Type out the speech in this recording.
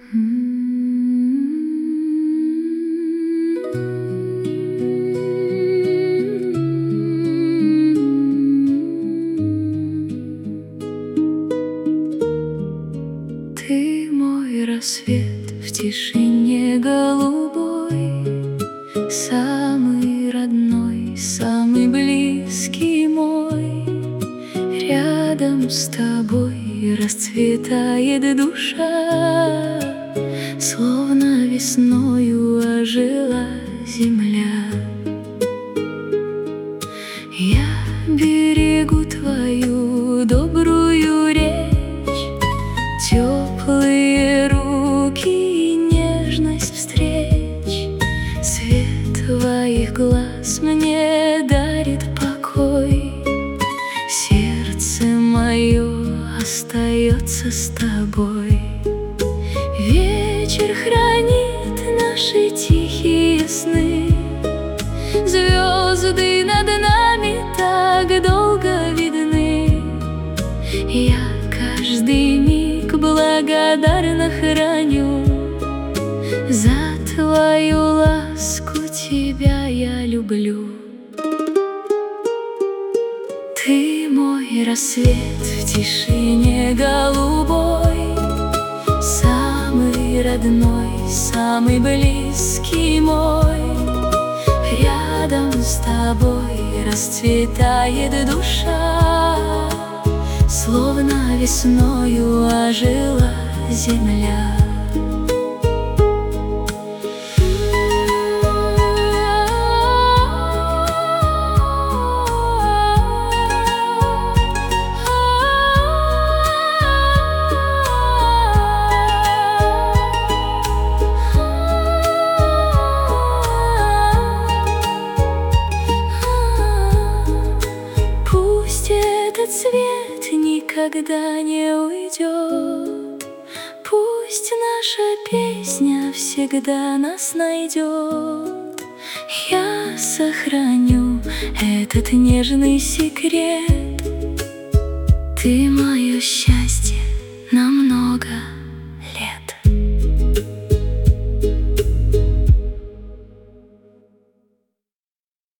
Ты мой рассвет в тишине голубой, самый родной, самый близкий мой. Рядом с тобой расцветает душа, словно весною ожила земля. Я берегу твою добрую речь, теплые руки и нежность встреч. Свет твоих глаз мне дарит покой, сердце мое остается с тобой. Вечер хранит наши тихие сны, звезды над нами так долго видны. Я каждый миг благодарно храню, за твою ласку тебя я люблю. Ты мой рассвет в тишине голубой, самый родной, самый близкий мой. Рядом с тобой расцветает душа, словно весною ожила земля. Этот цвет никогда не уйдет, пусть наша песня всегда нас найдет. Я сохраню этот нежный секрет, ты мое счастье намного